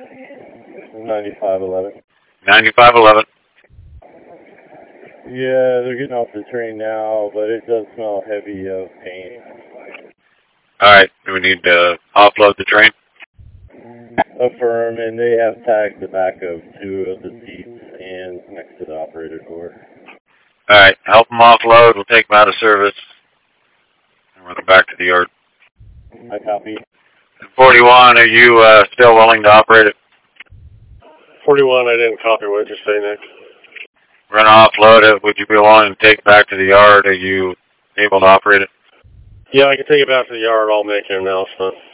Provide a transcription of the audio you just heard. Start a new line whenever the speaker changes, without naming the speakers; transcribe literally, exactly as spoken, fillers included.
ninety-five eleven.
ninety-five eleven.
Yeah, they're getting off the train now, but it does smell heavy of paint.
Alright, do we need to offload the train?
Affirm, and they have tagged the back of two of the seats and next to the operator door.
Alright, help them offload. We'll take them out of service. And run them back to the yard.
I copy.
forty-one, are you uh, still willing to operate it?
forty-one, I didn't copy what you say, Nick.
We're going to offload it. Would you be willing to take it back to the yard? Are you able to operate it?
Yeah, I can take it back to the yard. I'll make an announcement.